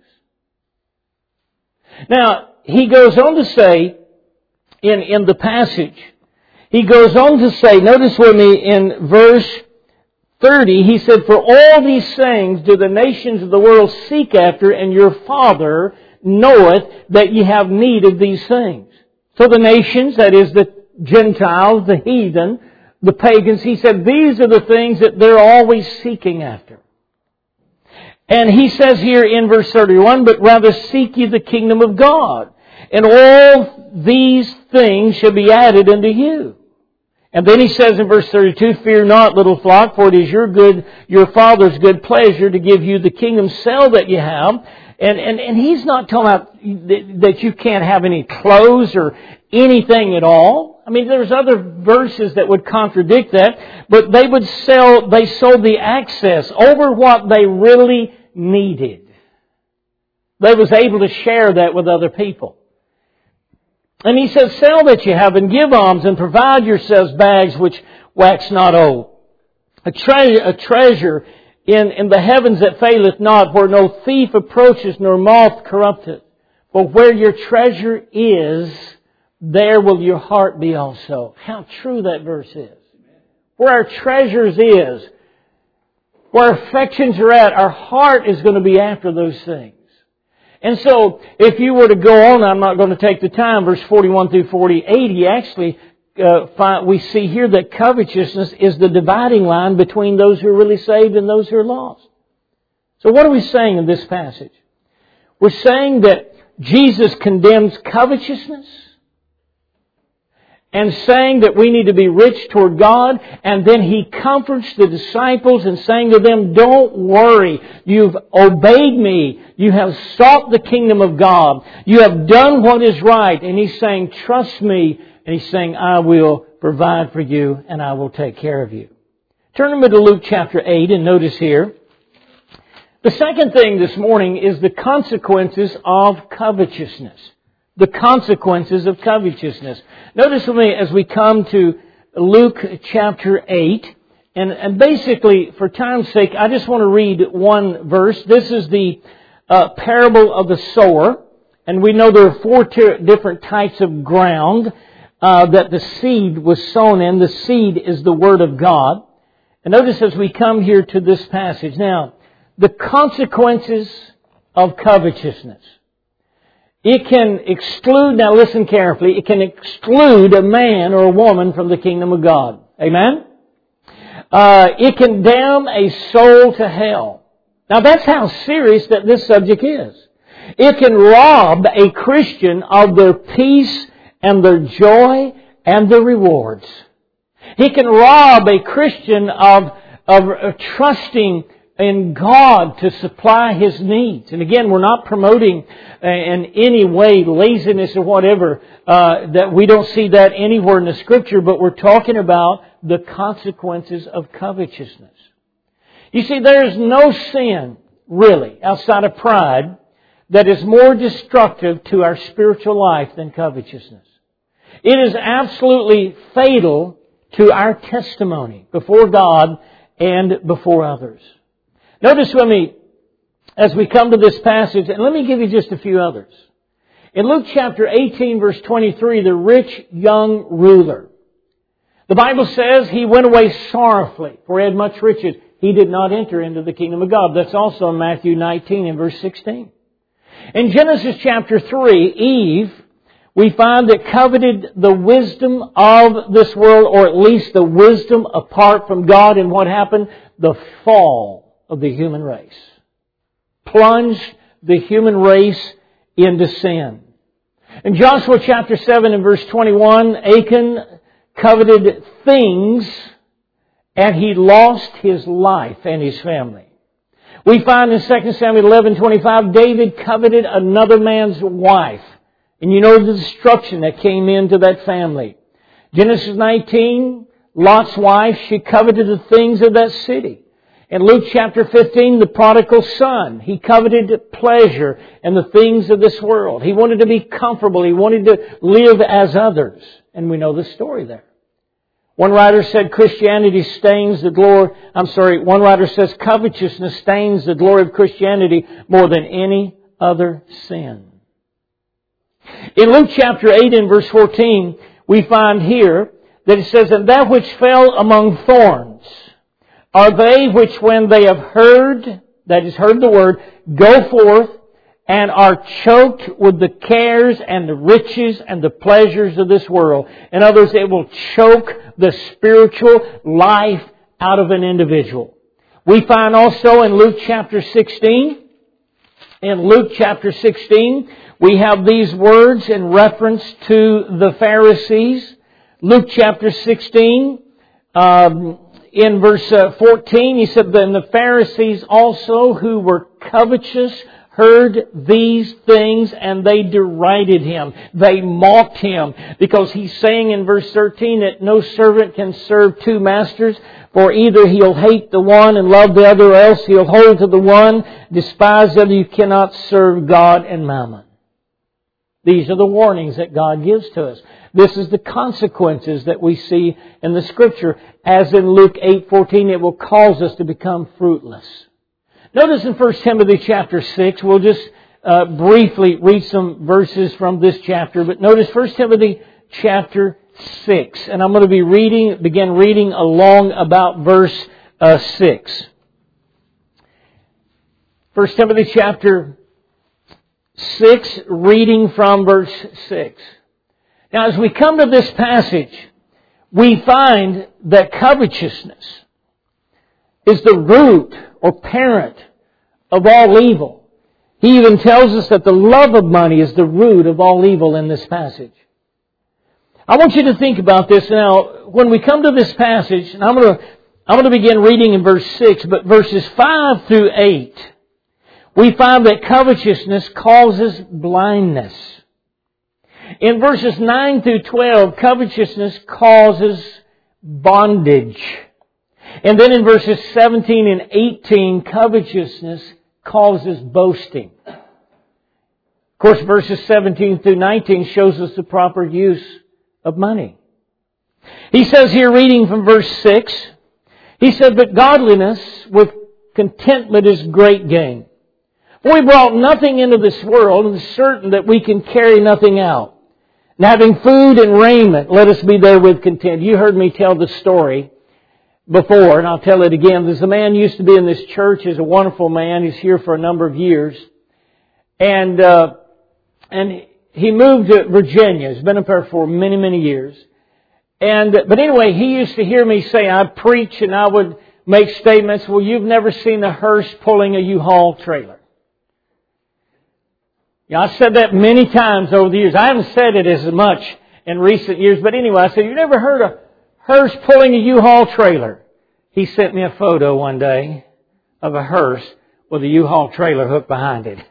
Now, he goes on to say, in, in the passage, he goes on to say, notice with me in verse thirty, he said, for all these things do the nations of the world seek after, and your Father knoweth that ye have need of these things. So the nations, that is the Gentiles, the heathen, the pagans, he said, these are the things that they're always seeking after. And he says here in verse thirty-one, but rather seek ye the kingdom of God, and all these things shall be added unto you. And then he says in verse thirty-two, fear not, little flock, for it is your good, your Father's good pleasure to give you the kingdom. Sell that you have. And, and, and he's not talking about that you can't have any clothes or anything at all. I mean, there's other verses that would contradict that. But they would sell, they sold the access over what they really needed. They was able to share that with other people. And he says, sell that you have and give alms and provide yourselves bags which wax not old. A, tre- a treasure In, in the heavens that faileth not, where no thief approaches nor moth corrupteth. But where your treasure is, there will your heart be also. How true that verse is. Where our treasures is, where our affections are at, our heart is going to be after those things. And so, if you were to go on, I'm not going to take the time, verse forty-one through forty-eight, he actually Uh, find, we see here that covetousness is the dividing line between those who are really saved and those who are lost. So what are we saying in this passage? We're saying that Jesus condemns covetousness and saying that we need to be rich toward God, and then He comforts the disciples and saying to them, don't worry, you've obeyed me, you have sought the kingdom of God, you have done what is right, and He's saying, trust me, and He's saying, I will provide for you and I will take care of you. Turn with me to Luke chapter eight and notice here, the second thing this morning is the consequences of covetousness. The consequences of covetousness. Notice with me as we come to Luke chapter eight, and, and basically, for time's sake, I just want to read one verse. This is the uh, parable of the sower, and we know there are four ter- different types of ground uh, that the seed was sown in. The seed is the Word of God. And notice as we come here to this passage. Now, the consequences of covetousness. It can exclude, now listen carefully, it can exclude a man or a woman from the kingdom of God. Amen? Uh, it can damn a soul to hell. Now that's how serious that this subject is. It can rob a Christian of their peace and their joy and their rewards. It can rob a Christian of, of, of trusting in God to supply His needs. And again, we're not promoting uh, in any way laziness or whatever, uh, that we don't see that anywhere in the Scripture, but we're talking about the consequences of covetousness. You see, there is no sin, really, outside of pride, that is more destructive to our spiritual life than covetousness. It is absolutely fatal to our testimony before God and before others. Notice with me, as we come to this passage, and let me give you just a few others. In Luke chapter eighteen, verse twenty-three, the rich young ruler. The Bible says he went away sorrowfully, for he had much riches. He did not enter into the kingdom of God. That's also in Matthew nineteen and verse sixteen. In Genesis chapter three, Eve, we find that coveted the wisdom of this world, or at least the wisdom apart from God. And what happened? The fall of the human race. Plunged the human race into sin. In Joshua chapter seven and verse twenty-one, Achan coveted things and he lost his life and his family. We find in Second Samuel eleven twenty-five, David coveted another man's wife. And you know the destruction that came into that family. Genesis nineteen, Lot's wife, she coveted the things of that city. In Luke chapter fifteen, the prodigal son, he coveted pleasure and the things of this world. He wanted to be comfortable. He wanted to live as others. And we know the story there. One writer said Christianity stains the glory, I'm sorry, one writer says covetousness stains the glory of Christianity more than any other sin. In Luke chapter eight and verse fourteen, we find here that it says, and that which fell among thorns are they which when they have heard, that is heard the word, go forth and are choked with the cares and the riches and the pleasures of this world. In other words, it will choke the spiritual life out of an individual. We find also in Luke chapter sixteen, in Luke chapter sixteen, we have these words in reference to the Pharisees. Luke chapter sixteen, um, in verse fourteen, he said, then the Pharisees also who were covetous heard these things and they derided him. They mocked him because he's saying in verse thirteen that no servant can serve two masters, for either he'll hate the one and love the other, or else he'll hold to the one, despise the other. You cannot serve God and mammon. These are the warnings that God gives to us. This is the consequences that we see in the Scripture. As in Luke eight fourteen, it will cause us to become fruitless. Notice in First Timothy chapter six, we'll just uh, briefly read some verses from this chapter. But notice First Timothy chapter six. And I'm going to be reading, begin reading along about verse uh, six. First Timothy chapter six, reading from verse six. Now, as we come to this passage, we find that covetousness is the root or parent of all evil. He even tells us that the love of money is the root of all evil in this passage. I want you to think about this now. When we come to this passage, and I'm going to, I'm going to begin reading in verse six, but verses five through eight, we find that covetousness causes blindness. In verses nine through twelve, covetousness causes bondage. And then in verses seventeen and eighteen, covetousness causes boasting. Of course, verses seventeen through nineteen shows us the proper use of money. He says here, reading from verse six, he said, "But godliness with contentment is great gain. For we brought nothing into this world, and it's certain that we can carry nothing out. And having food and raiment, let us be therewith content." You heard me tell the story before, and I'll tell it again. There's a man who used to be in this church. He's a wonderful man. He's here for a number of years. And uh, and he moved to Virginia. He's been up there for many, many years. And But anyway, he used to hear me say, I'd preach and I would make statements, well, you've never seen a hearse pulling a U-Haul trailer. Yeah, I've said that many times over the years. I haven't said it as much in recent years. But anyway, I said, you've never heard a hearse pulling a U-Haul trailer? He sent me a photo one day of a hearse with a U-Haul trailer hooked behind it.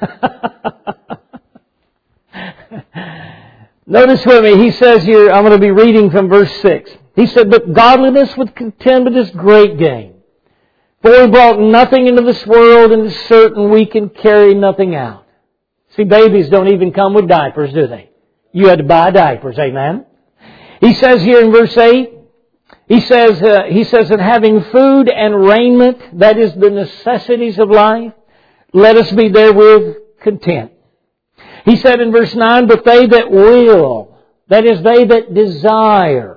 Notice with me, he says here, I'm going to be reading from verse six. He said, "But godliness with contentment is great gain. For we brought nothing into this world, and it's certain we can carry nothing out." See, babies don't even come with diapers, do they? You had to buy diapers, amen? He says here in verse eight, he says, uh, he says that having food and raiment, that is the necessities of life, let us be therewith content. He said in verse nine, "But they that will," that is, they that desire,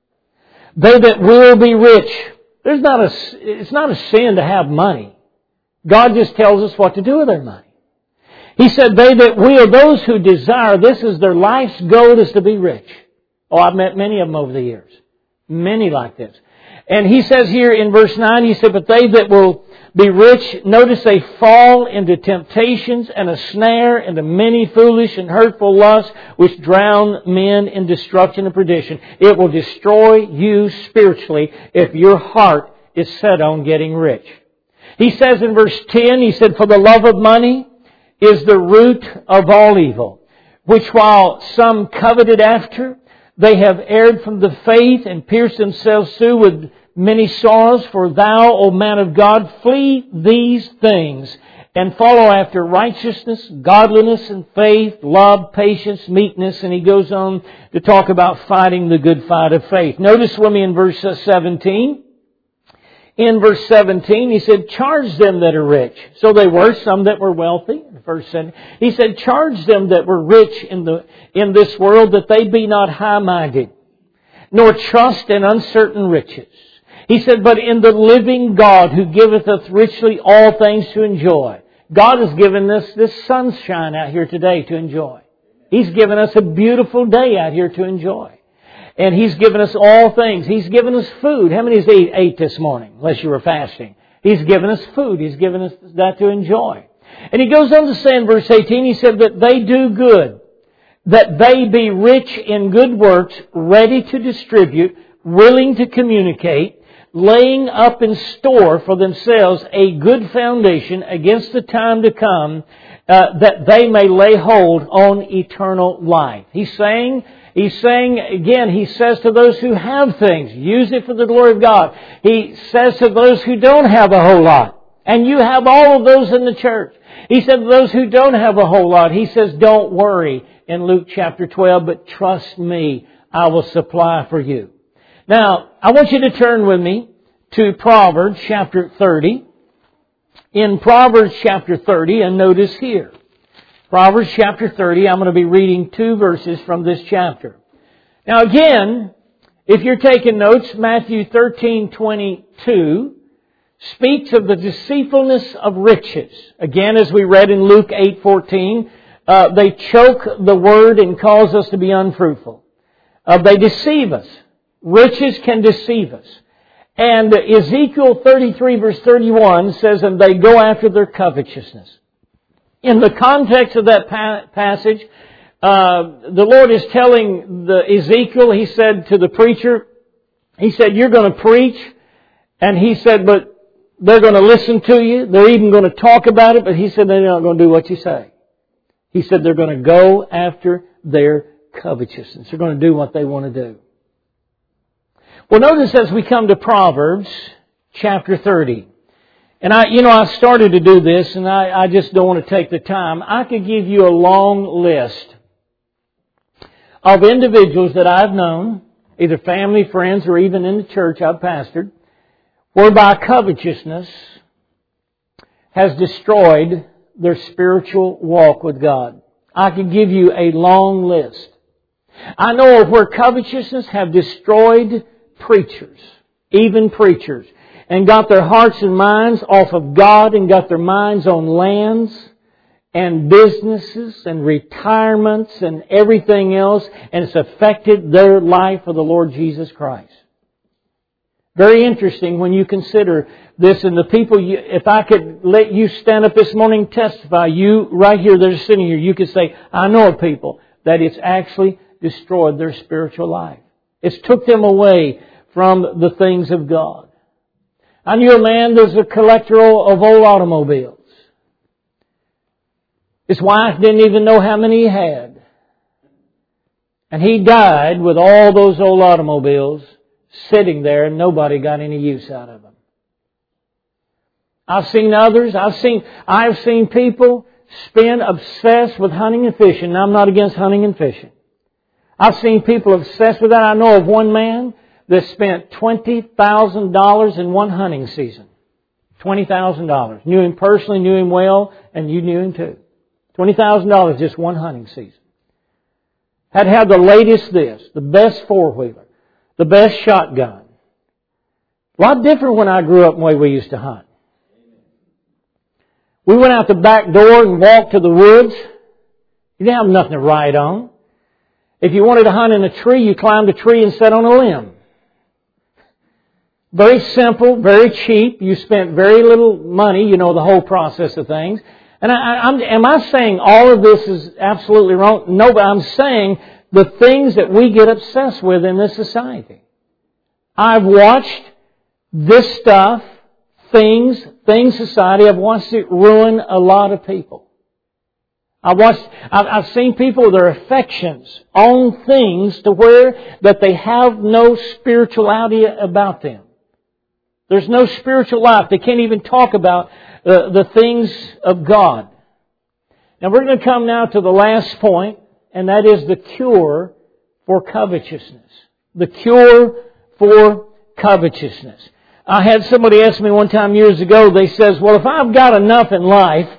they that will be rich. There's not a, it's not a sin to have money. God just tells us what to do with our money. He said, they that will, those who desire, this is their life's goal, is to be rich. Oh, I've met many of them over the years. Many like this. And he says here in verse nine, he said, "But they that will be rich," notice they fall into temptations and a snare, into many foolish and hurtful lusts, which drown men in destruction and perdition. It will destroy you spiritually if your heart is set on getting rich. He says in verse ten, he said, "For the love of money is the root of all evil, which while some coveted after, they have erred from the faith and pierced themselves through with many sorrows. For thou, O man of God, flee these things, and follow after righteousness, godliness, and faith, love, patience, meekness." And he goes on to talk about fighting the good fight of faith. Notice with me in verse seventeen. In verse seventeen, he said, "Charge them that are rich." So they were some that were wealthy. Verse seven, he said, "Charge them that were rich in the in this world, that they be not high-minded, nor trust in uncertain riches." He said, "But in the living God, who giveth us richly all things to enjoy." God has given us this sunshine out here today to enjoy. He's given us a beautiful day out here to enjoy. And He's given us all things. He's given us food. How many has ate, ate this morning, unless you were fasting? He's given us food. He's given us that to enjoy. And he goes on to say in verse eighteen, he said, "That they do good, that they be rich in good works, ready to distribute, willing to communicate, laying up in store for themselves a good foundation against the time to come, uh, that they may lay hold on eternal life." He's saying, he's saying, again, he says to those who have things, use it for the glory of God. He says to those who don't have a whole lot, and you have all of those in the church. He said to those who don't have a whole lot, he says, don't worry in Luke chapter twelve, but trust me, I will supply for you. Now, I want you to turn with me to Proverbs chapter thirty. In Proverbs chapter thirty, and notice here, Proverbs chapter thirty, I'm going to be reading two verses from this chapter. Now again, if you're taking notes, Matthew thirteen twenty-two speaks of the deceitfulness of riches. Again, as we read in Luke eight fourteen, uh, they choke the word and cause us to be unfruitful. Uh, they deceive us. Riches can deceive us. And Ezekiel thirty-three verse thirty-one says, and they go after their covetousness. In the context of that pa- passage, uh, the Lord is telling the Ezekiel, He said to the preacher, He said, you're going to preach. And He said, but they're going to listen to you. They're even going to talk about it. But He said, they're not going to do what you say. He said, they're going to go after their covetousness. They're going to do what they want to do. Well, notice as we come to Proverbs chapter thirty. And I, you know, I started to do this and I, I just don't want to take the time. I could give you a long list of individuals that I've known, either family, friends, or even in the church I've pastored, whereby covetousness has destroyed their spiritual walk with God. I could give you a long list. I know of where covetousness have destroyed preachers, even preachers, and got their hearts and minds off of God and got their minds on lands and businesses and retirements and everything else, and it's affected their life for the Lord Jesus Christ. Very interesting when you consider this, and the people, you, if I could let you stand up this morning and testify, you right here that are sitting here, you could say, I know of people that it's actually destroyed their spiritual life. It's took them away from the things of God. I knew a man that was a collector of old automobiles. His wife didn't even know how many he had. And he died with all those old automobiles sitting there and nobody got any use out of them. I've seen others. I've seen, I've seen people spend obsessed with hunting and fishing. Now, I'm not against hunting and fishing. I've seen people obsessed with that. I know of one man that spent twenty thousand dollars in one hunting season. twenty thousand dollars. Knew him personally, knew him well, and you knew him too. twenty thousand dollars just one hunting season. Had had the latest this, the best four-wheeler, the best shotgun. A lot different when I grew up the way we used to hunt. We went out the back door and walked to the woods. You didn't have nothing to ride on. If you wanted to hunt in a tree, you climbed a tree and sat on a limb. Very simple, very cheap. You spent very little money, you know, the whole process of things. And I, I'm, am I saying all of this is absolutely wrong? No, but I'm saying the things that we get obsessed with in this society. I've watched this stuff, things, things society, I've watched it ruin a lot of people. I've watched, I've, I've seen people with their affections on things to where that they have no spirituality about them. There's no spiritual life. They can't even talk about uh, the things of God. Now we're going to come now to the last point, and that is the cure for covetousness. The cure for covetousness. I had somebody ask me one time years ago, they says, well, if I've got enough in life,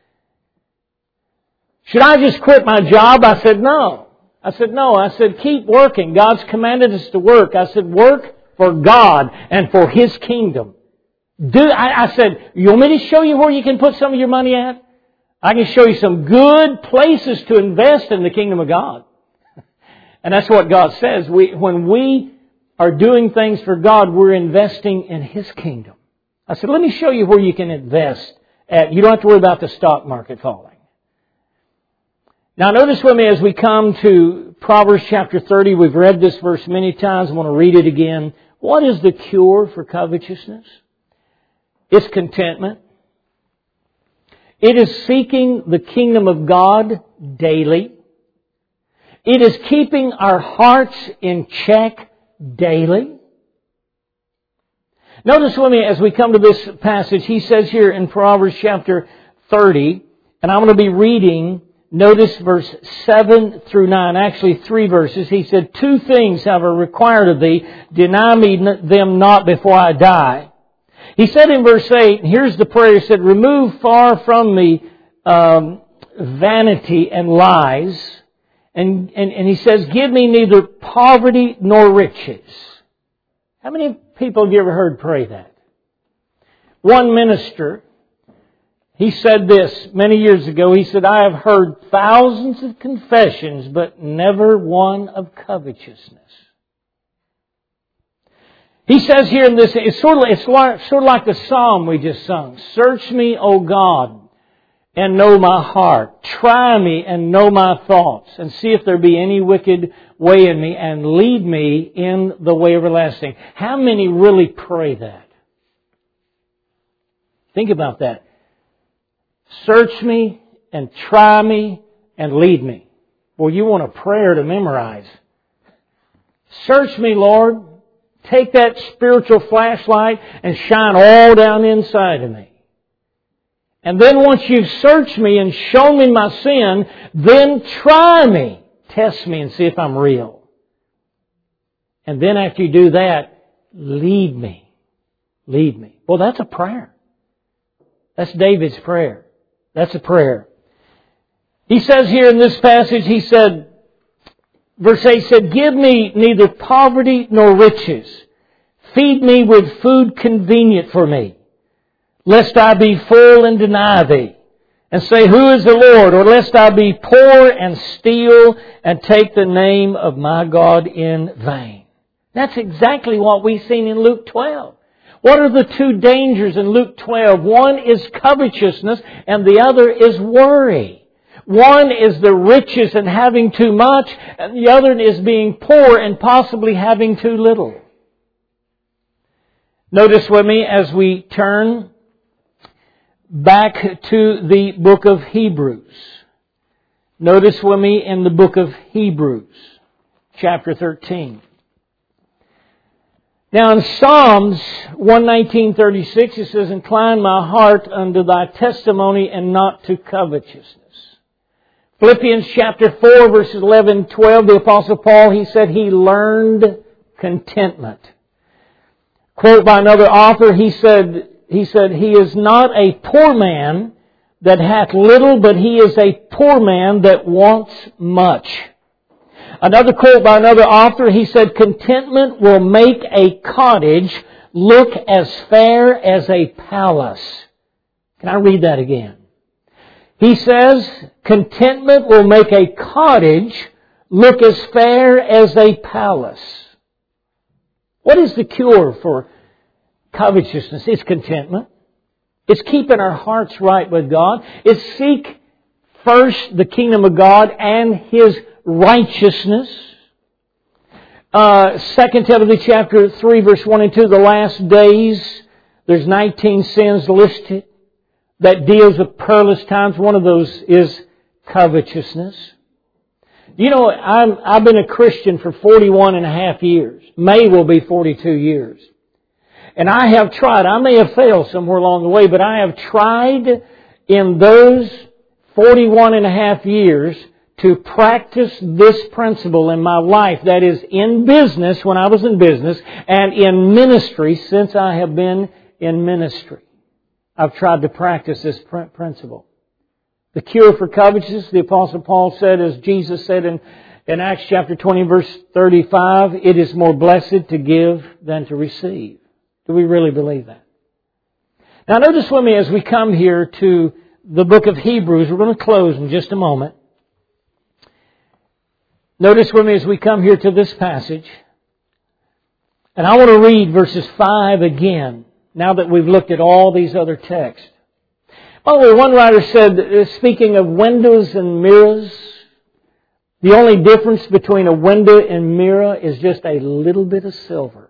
should I just quit my job? I said, no. I said, no. I said, keep working. God's commanded us to work. I said, work for God and for His kingdom. Do I, I said, you want me to show you where you can put some of your money at? I can show you some good places to invest in the kingdom of God. And that's what God says. We, when we are doing things for God, we're investing in His kingdom. I said, let me show you where you can invest at. You don't have to worry about the stock market falling. Now notice with me as we come to Proverbs chapter thirty, we've read this verse many times. I want to read it again. What is the cure for covetousness? It's contentment. It is seeking the kingdom of God daily. It is keeping our hearts in check daily. Notice with me as we come to this passage, he says here in Proverbs chapter thirty, and I'm going to be reading, notice verse seven through nine, actually three verses. He said, two things have I required of thee, deny me them not before I die. He said in verse eight, and here's the prayer, he said, remove far from me um, vanity and lies. And, and, and he says, give me neither poverty nor riches. How many people have you ever heard pray that? One minister, he said this many years ago. He said, I have heard thousands of confessions, but never one of covetousness. He says here in this, it's sort of, it's like, sort of like the psalm we just sung. Search me, O God, and know my heart. Try me and know my thoughts, and see if there be any wicked way in me, and lead me in the way everlasting. How many really pray that? Think about that. Search me and try me and lead me. Well, you want a prayer to memorize. Search me, Lord. Take that spiritual flashlight and shine all down inside of me. And then once you've searched me and shown me my sin, then try me. Test me and see if I'm real. And then after you do that, lead me. Lead me. Well, that's a prayer. That's David's prayer. That's a prayer. He says here in this passage, he said, verse eight said, give me neither poverty nor riches. Feed me with food convenient for me, lest I be full and deny thee, and say, who is the Lord? Or lest I be poor and steal and take the name of my God in vain. That's exactly what we've seen in Luke twelve. What are the two dangers in Luke twelve? One is covetousness and the other is worry. One is the riches and having too much, and the other is being poor and possibly having too little. Notice with me as we turn back to the book of Hebrews. Notice with me in the book of Hebrews, chapter thirteen. Now in Psalms one nineteen thirty-six it says, incline my heart unto thy testimony and not to covetousness. Philippians chapter four verses eleven and twelve, the Apostle Paul, he said he learned contentment. Quote by another author, he said, he said, he is not a poor man that hath little, but he is a poor man that wants much. Another quote by another author, he said, contentment will make a cottage look as fair as a palace. Can I read that again? He says, contentment will make a cottage look as fair as a palace. What is the cure for covetousness? It's contentment. It's keeping our hearts right with God. It's seek first the kingdom of God and His righteousness. Uh, Second Timothy chapter three verse one and two, the last days, there's nineteen sins listed that deals with perilous times. One of those is covetousness. You know, I'm, I've been a Christian for forty-one and a half years. May will be forty-two years. And I have tried, I may have failed somewhere along the way, but I have tried in those forty-one and a half years to practice this principle in my life. That is, in business, when I was in business, and in ministry, since I have been in ministry. I've tried to practice this principle. The cure for covetousness, the Apostle Paul said, as Jesus said in, in Acts chapter twenty, verse thirty-five, it is more blessed to give than to receive. Do we really believe that? Now notice with me as we come here to the book of Hebrews, we're going to close in just a moment. Notice with me as we come here to this passage, and I want to read verses five again, now that we've looked at all these other texts. By the way, one writer said, speaking of windows and mirrors, the only difference between a window and mirror is just a little bit of silver.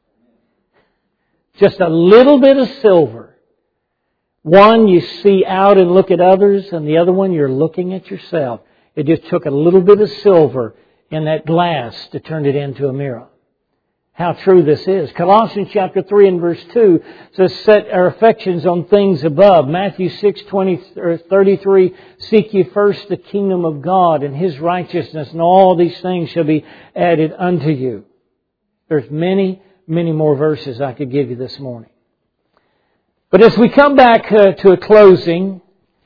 Just a little bit of silver. One, you see out and look at others, and the other one, you're looking at yourself. It just took a little bit of silver in that glass to turn it into a mirror. How true this is. Colossians chapter three and verse two says, set our affections on things above. Matthew six, twenty, or thirty-three, seek ye first the kingdom of God and His righteousness, and all these things shall be added unto you. There's many, many more verses I could give you this morning. But as we come back uh, to a closing,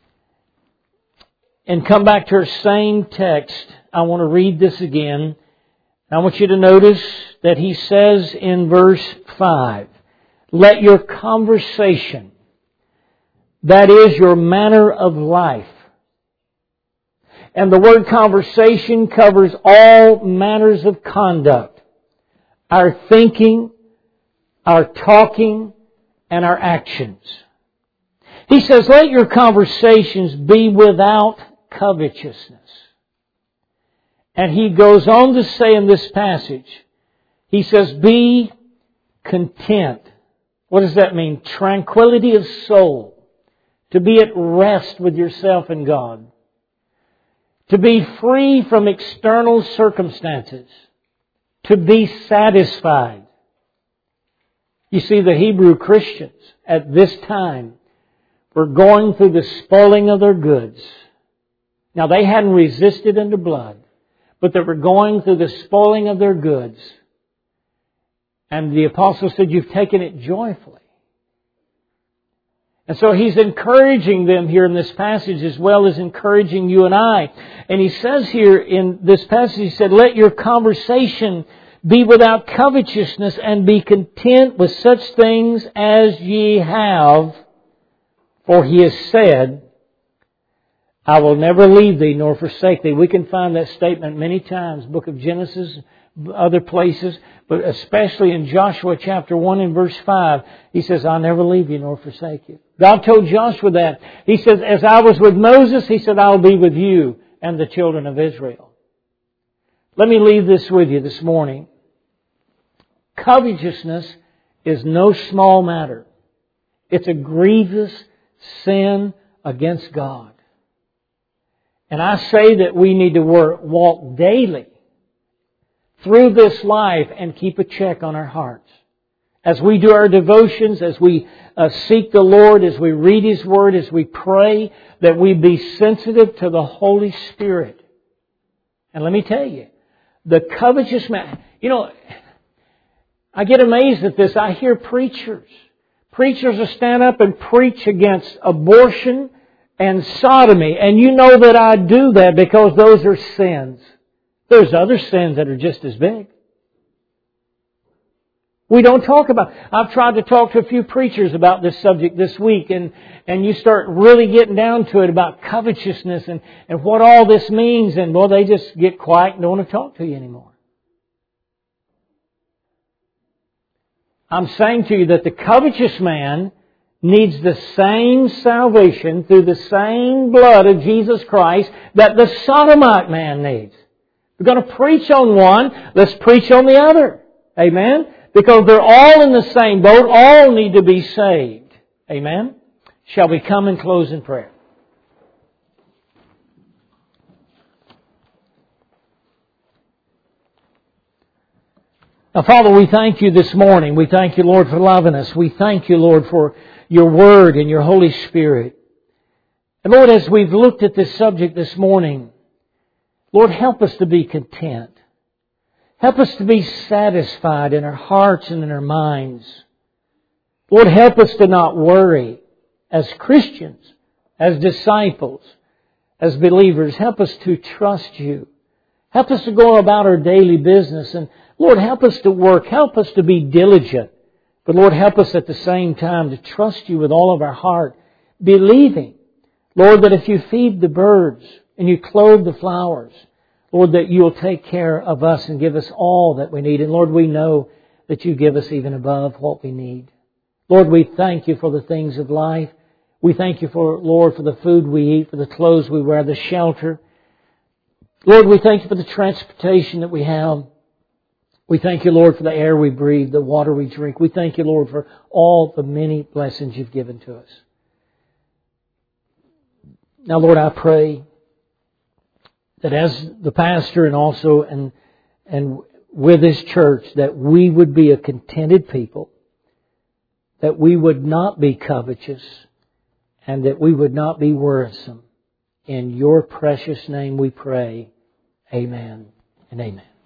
and come back to our same text, I want to read this again. I want you to notice that he says in verse five, let your conversation, that is your manner of life. And the word conversation covers all manners of conduct. Our thinking, our talking, and our actions. He says, let your conversations be without covetousness. And he goes on to say in this passage, he says, be content. What does that mean? Tranquility of soul. To be at rest with yourself and God. To be free from external circumstances. To be satisfied. You see, the Hebrew Christians at this time were going through the spoiling of their goods. Now, they hadn't resisted unto blood, but they were going through the spoiling of their goods. And the apostle said, you've taken it joyfully. And so he's encouraging them here in this passage as well as encouraging you and I. And he says here in this passage, he said, let your conversation be without covetousness and be content with such things as ye have. For he has said, I will never leave thee nor forsake thee. We can find that statement many times. Book of Genesis, other places, but especially in Joshua chapter one and verse five. He says, I'll never leave you nor forsake you. God told Joshua that. He says, as I was with Moses, He said, I'll be with you and the children of Israel. Let me leave this with you this morning. Covetousness is no small matter. It's a grievous sin against God. And I say that we need to work, walk daily through this life and keep a check on our hearts. As we do our devotions, as we uh, seek the Lord, as we read His Word, as we pray, that we be sensitive to the Holy Spirit. And let me tell you, the covetous man, you know, I get amazed at this. I hear preachers. Preachers will stand up and preach against abortion and sodomy. And you know that I do that because those are sins. There's other sins that are just as big. We don't talk about... I've tried to talk to a few preachers about this subject this week, and, and you start really getting down to it about covetousness and, and what all this means, and well, they just get quiet and don't want to talk to you anymore. I'm saying to you that the covetous man needs the same salvation through the same blood of Jesus Christ that the sodomite man needs. We're going to preach on one, let's preach on the other. Amen? Because they're all in the same boat, all need to be saved. Amen? Shall we come and close in prayer? Now, Father, we thank You this morning. We thank You, Lord, for loving us. We thank You, Lord, for Your Word and Your Holy Spirit. And Lord, as we've looked at this subject this morning, Lord, help us to be content. Help us to be satisfied in our hearts and in our minds. Lord, help us to not worry as Christians, as disciples, as believers. Help us to trust You. Help us to go about our daily business. And Lord, help us to work. Help us to be diligent. But Lord, help us at the same time to trust You with all of our heart, believing, Lord, that if You feed the birds and You clothe the flowers, Lord, that You'll take care of us and give us all that we need. And Lord, we know that You give us even above what we need. Lord, we thank You for the things of life. We thank You for, Lord, for the food we eat, for the clothes we wear, the shelter. Lord, we thank You for the transportation that we have. We thank You, Lord, for the air we breathe, the water we drink. We thank You, Lord, for all the many blessings You've given to us. Now, Lord, I pray that as the pastor and also and and with this church, that we would be a contented people, that we would not be covetous, and that we would not be worrisome. In Your precious name we pray. Amen and amen.